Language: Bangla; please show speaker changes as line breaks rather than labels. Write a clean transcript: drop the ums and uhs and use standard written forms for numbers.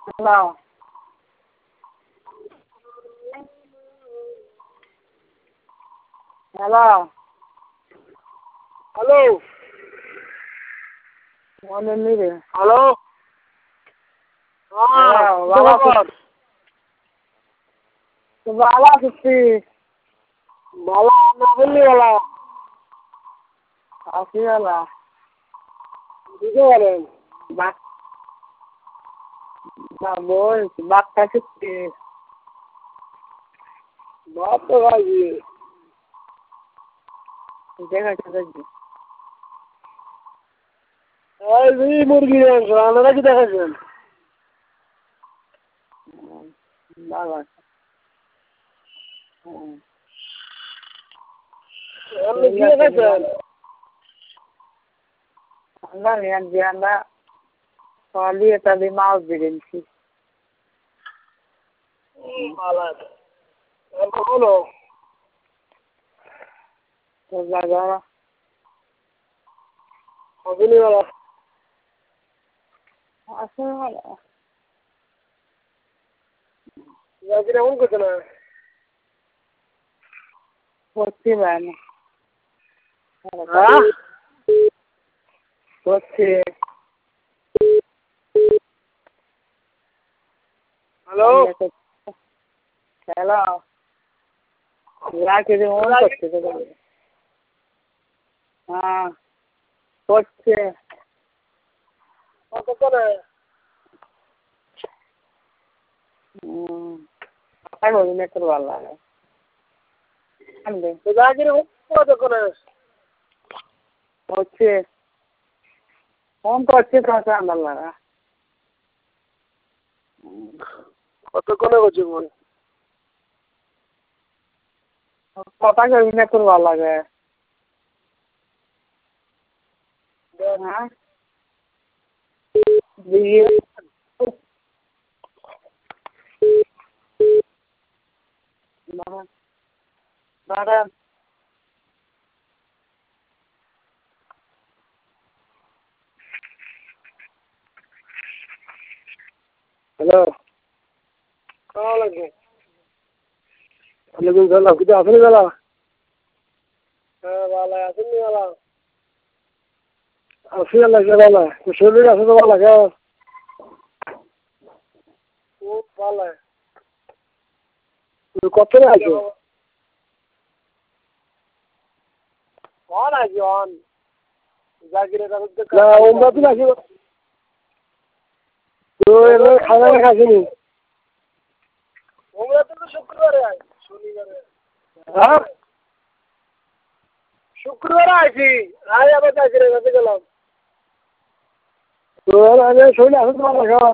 হ্যালো হ্যালো
হ্যালো
মনে নেই রে
হ্যালো হ্যাঁ
বাবা তো ভালো আছিস তুই?
ভালো না বললি ভালো
আছি ভালো
বুঝতে পারেন
বাপ না বল বাপটা ছুটছি
ভাত তো খাইছি
দেখেছো দেখবি
এই মুরগি মাংস আপনারা কি দেখাচ্ছেন
ভালো আছে হুম
আপনি কি দেখাচ্ছেন
আমরা নিয়ে দিয়ে আমরা পালিয়ে তাদের মাছ বেরিয়েছি
ভালো আছে হলো
তো জায়গা
আপনি ভালো
আছে ভালো
জাকির এমন করছে না
করছি ভাই
হ্যাঁ
করছি
হ্যালো
হ্যালো রাখি মন করছে তো হ্যাঁ করছে
কতক্ষণে
কথাই বলি না তোর ভালো লাগে আনবে
জাকির কতক্ষণে
হচ্ছে ফোন করছে তো আমার লাগা
কতক্ষণে করছি ফোন
কথা কবি না তোর ভালো লাগে হ্যাঁ দিয়ে দাদা
হ্যালো কেমন লাগবে ওয়ালাইকুম সালাম কিছু আসেনি বেলা হ্যাঁ ভালো আসেননি বেলা আসি লাগে ভালো শরীর আছে তো ভালো লাগে খুব ভালো কত আছে অন আছে অন জাকিরের না ওমরা তো নাকি তো এর খানা খাইছিনি ওমরা তো শুক্রবারে আয় শনিবারে হ্যাঁ শুক্রবারে আইছি আয় আবার জাকিরের কাছে গেলাম তো আমি শরীর আছে তো ভালো লাগে